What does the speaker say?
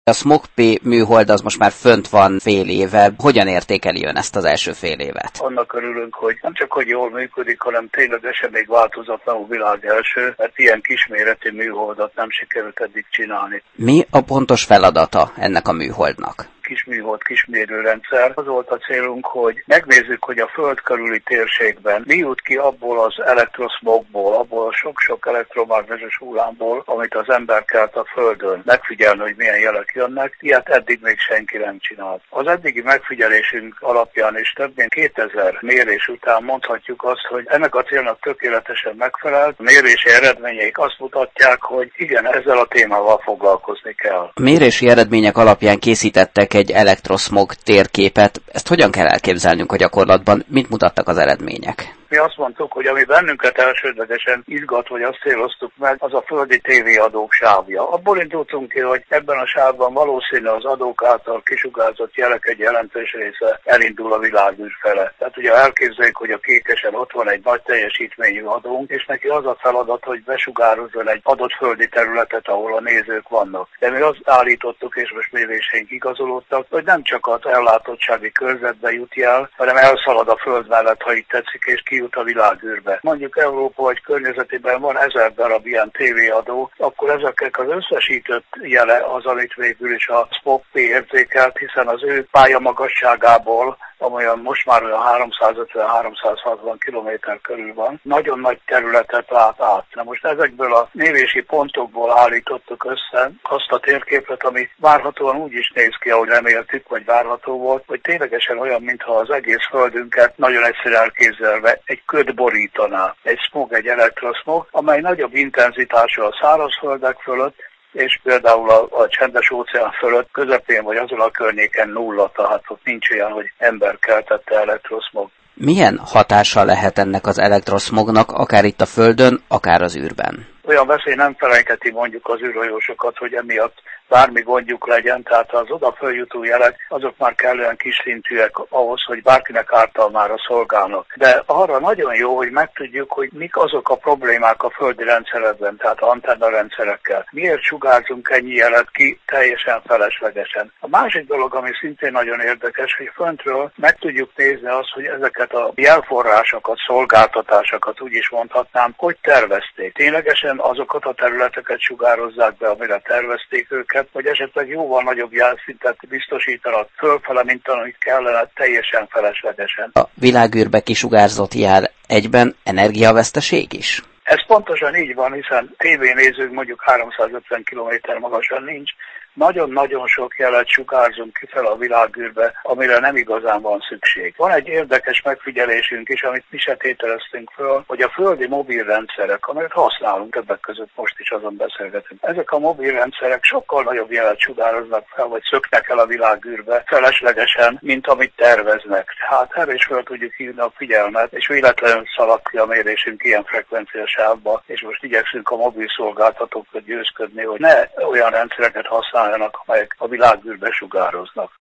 A SMOG-P műhold az most már fönt van fél éve. Hogyan értékeli ön ezt az első fél évet? Annak örülünk, hogy nem csak hogy jól működik, hanem ténylegesen még változatlanul világ első, mert ilyen kisméretű műholdat nem sikerült eddig csinálni. Mi a pontos feladata ennek a műholdnak? Kisműhold, kismérőrendszer. Az volt a célunk, hogy megnézzük, hogy a Föld körüli térségben mi jut ki abból az elektroszmogból, abból a sok-sok elektromágneses hullámból, amit az ember kelt a Földön. Megfigyelni, hogy milyen jelek jönnek, ilyet eddig még senki nem csinált. Az eddigi megfigyelésünk alapján és több mint 2000 mérés után mondhatjuk azt, hogy ennek a célnak tökéletesen megfelelt. A mérési eredményeik azt mutatják, hogy igen, ezzel a témával foglalkozni kell. A mérési eredmények alapján készítettek egy elektroszmog térképet. Ezt hogyan kell elképzelnünk a gyakorlatban? Mit mutattak az eredmények? Mi azt mondtuk, hogy ami bennünket elsődlegesen izgat, vagy azt céloztuk meg, az a földi tévéadók sávja. Abból indultunk ki, hogy ebben a sávban valószínű az adók által kisugárzott jelek egy jelentős része elindul a világűr fele. Tehát ugye elképzeljük, hogy a Kékesen ott van egy nagy teljesítményű adónk, és neki az a feladat, hogy besugározzon egy adott földi területet, ahol a nézők vannak. De mi azt állítottuk, és most méréseink igazolódtak, hogy nem csak az ellátottsági körzetbe jut el, hanem elszalad a föld mellett, ha így tetszik, és kijut a világűrbe. Mondjuk Európa vagy környezetében van 1000 darab ilyen tévéadó, akkor ezeknek az összesített jele az, amit végül is a SMOG-P érzékelt, hiszen az ő pályamagasságából, amolyan most már olyan 350-360 km körül van, nagyon nagy területet lát át. Na most ezekből a mérési pontokból állítottuk össze azt a térképet, ami várhatóan úgy is néz ki, ahogy reméltük, vagy várható volt, hogy ténylegesen olyan, mintha az egész földünket nagyon egyszerű elképzelve egy köd borítaná. Egy smog, egy elektroszmog, amely nagyobb intenzitású a szárazföldek fölött, és például a csendes óceán fölött közepén vagy azon a környéken nulla, tehát ott nincs olyan, hogy ember keltette elektroszmog. Milyen hatása lehet ennek az elektroszmognak, akár itt a Földön, akár az űrben? Olyan veszély nem felenketi mondjuk az űrhajósokat, hogy emiatt bármi gondjuk legyen, tehát az oda följutó jelek, azok már kellően kiszintűek ahhoz, hogy bárkinek ártalmára szolgálnak. De arra nagyon jó, hogy megtudjuk, hogy mik azok a problémák a földi rendszerekben, tehát antennarendszerekkel. Miért sugárzunk ennyi jelet ki teljesen feleslegesen. A másik dolog, ami szintén nagyon érdekes, hogy föntről meg tudjuk nézni azt, hogy ezeket a jelforrásokat, szolgáltatásokat úgy is mondhatnám, hogy tervezték. Ténylegesen azokat a területeket sugározzák be, amire tervezték őket, vagy esetleg jóval nagyobb jelszintet biztosítanak fölfele, mint amit kellene, teljesen feleslegesen. A világűrbe kisugárzott jel egyben energiaveszteség is? Ez pontosan így van, hiszen tévénézők mondjuk 350 km magasan nincs, nagyon-nagyon sok jelet sugárzunk kifele a világűrbe, amire nem igazán van szükség. Van egy érdekes megfigyelésünk is, amit mi se tételeztünk föl, hogy a földi mobilrendszerek, amelyet használunk, többek között most is azon beszélgetünk, ezek a mobilrendszerek sokkal nagyobb jelet sugároznak fel, vagy szöknek el a világűrbe feleslegesen, mint amit terveznek. Hát erre is fel tudjuk hívni a figyelmet, és véletlenül szaladt ki a mérésünk ilyen frekvenciás sávba, és most igyekszünk a mobil szolgáltatókat győzködni, hogy ne olyan rendszereket használjanak, amelyek a világűrbe sugároznak.